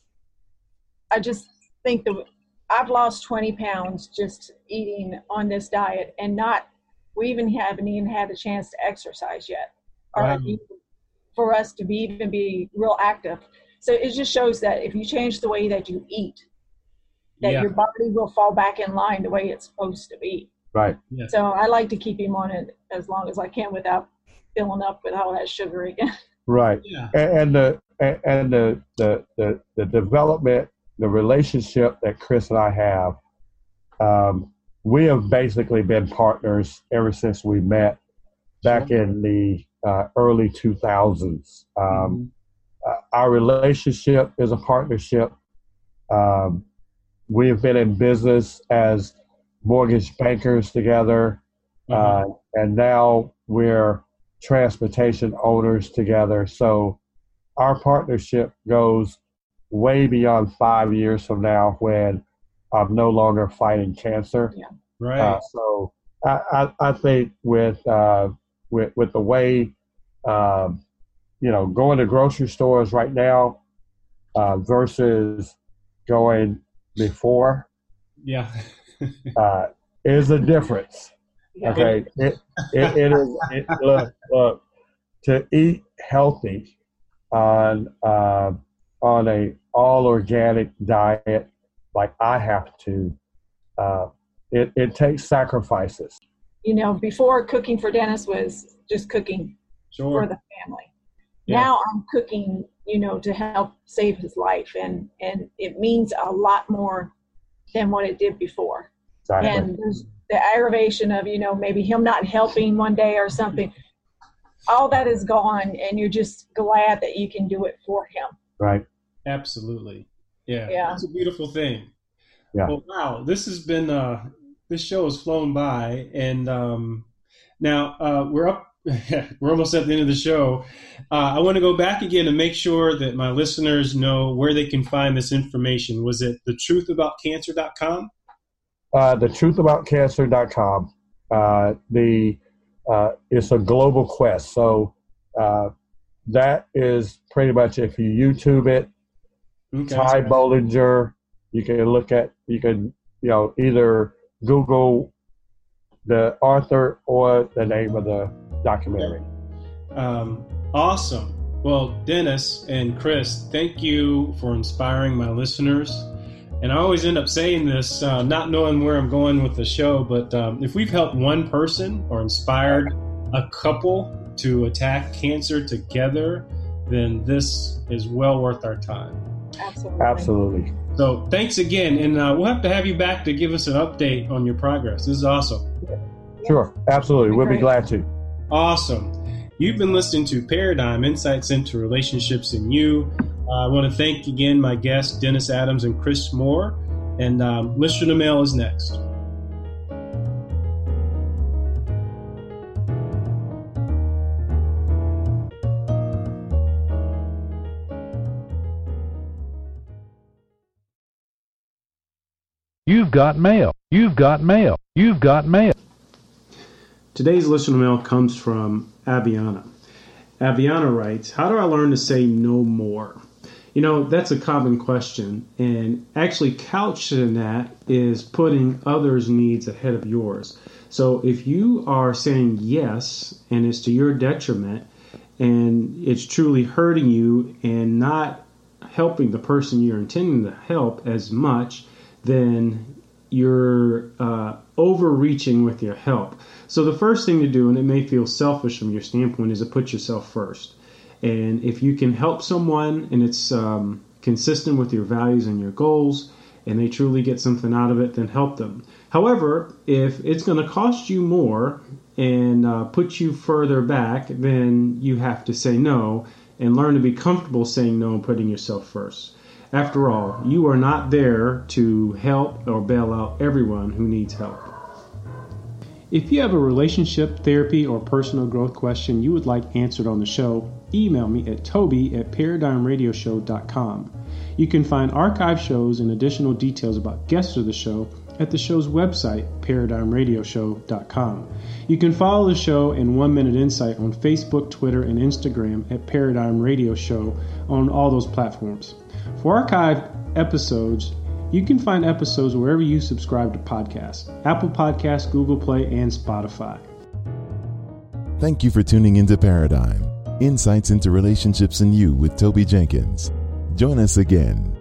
Speaker 5: I just think that I've lost twenty pounds just eating on this diet and not, we even haven't even had a chance to exercise yet, or
Speaker 2: Wow.
Speaker 5: even for us to be even be real active. So it just shows that if you change the way that you eat, that
Speaker 2: Yeah.
Speaker 5: your body will fall back in line the way it's supposed to be.
Speaker 3: Right.
Speaker 2: Yeah.
Speaker 5: So I like to keep him on it as long as I can without filling up with all that sugar again.
Speaker 3: Right.
Speaker 2: Yeah.
Speaker 3: And, and the and and the, the the the development, the relationship that Chris and I have, um, we have basically been partners ever since we met back
Speaker 2: Sure.
Speaker 3: in the uh, early two thousands. Um,
Speaker 2: Mhm.
Speaker 3: uh, our relationship is a partnership. Um, we have been in business as mortgage bankers together, uh,
Speaker 2: Mhm.
Speaker 3: and now we're transportation owners together. So our partnership goes way beyond five years from now when I'm no longer fighting cancer.
Speaker 5: Yeah.
Speaker 2: Right.
Speaker 3: Uh, so I, I, I think with, uh, with with the way, um, you know, going to grocery stores right now uh, versus going before
Speaker 2: yeah.
Speaker 3: uh, is a difference.
Speaker 5: Yeah.
Speaker 3: Okay, it it, it is. It, look, look, to eat healthy on uh, on a all organic diet like I have to, uh, it it takes sacrifices.
Speaker 5: You know, before cooking for Dennis was just cooking
Speaker 2: Sure.
Speaker 5: for the family.
Speaker 2: Yeah.
Speaker 5: Now I'm cooking, you know, to help save his life, and and it means a lot more than what it did before.
Speaker 3: Exactly.
Speaker 5: And there's the aggravation of, you know, maybe him not helping one day or something, all that is gone, and you're just glad that you can do it for him.
Speaker 3: Right.
Speaker 2: Absolutely. Yeah.
Speaker 5: Yeah.
Speaker 2: It's a beautiful thing.
Speaker 3: Yeah.
Speaker 2: Well, wow. This has been, uh, this show has flown by, and um, now uh, we're up, we're almost at the end of the show. Uh, I want to go back again and make sure that my listeners know where they can find this information. Was it the truth about cancer dot com?
Speaker 3: Uh, the truth about cancer dot com. Uh, the uh, it's a global quest. So uh, that is pretty much, if you YouTube it,
Speaker 2: Okay.
Speaker 3: Ty Bollinger, you can look at, you can, you know, either Google the author or the name of the documentary.
Speaker 2: Um, awesome. Well, Dennis and Chris, thank you for inspiring my listeners. And I always end up saying this, uh, not knowing where I'm going with the show, but um, if we've helped one person or inspired a couple to attack cancer together, then this is well worth our time.
Speaker 5: Absolutely.
Speaker 3: Absolutely.
Speaker 2: So thanks again. And uh, we'll have to have you back to give us an update on your progress. This is awesome.
Speaker 3: Sure. Absolutely. We'll be
Speaker 5: Great.
Speaker 3: glad to.
Speaker 2: Awesome. You've been listening to Paradigm, Insights into Relationships and You. Uh, I want to thank again my guests, Dennis Adams and Chris Moore. And um, Listener Mail is next.
Speaker 6: You've got mail. You've got mail. You've got mail.
Speaker 2: Today's listener mail comes from Abiana. Abiana writes, how do I learn to say no more? You know, that's a common question, and actually couched in that is putting others' needs ahead of yours. So if you are saying yes, and it's to your detriment, and it's truly hurting you and not helping the person you're intending to help as much, then you're uh, overreaching with your help. So the first thing to do, and it may feel selfish from your standpoint, is to put yourself first. And if you can help someone and it's um, consistent with your values and your goals, and they truly get something out of it, then help them. However, if it's going to cost you more and uh, put you further back, then you have to say no and learn to be comfortable saying no and putting yourself first. After all, you are not there to help or bail out everyone who needs help. If you have a relationship, therapy, or personal growth question you would like answered on the show, email me at toby at paradigm radio show dot com. You can find archive shows and additional details about guests of the show at the show's website, paradigm radio show dot com. You can follow the show and One Minute Insight on Facebook, Twitter, and Instagram at Paradigm Radio Show on all those platforms. For archived episodes, you can find episodes wherever you subscribe to podcasts, Apple Podcasts, Google Play, and Spotify.
Speaker 1: Thank you for tuning into Paradigm, Insights into Relationships and You with Toby Jenkins. Join us again.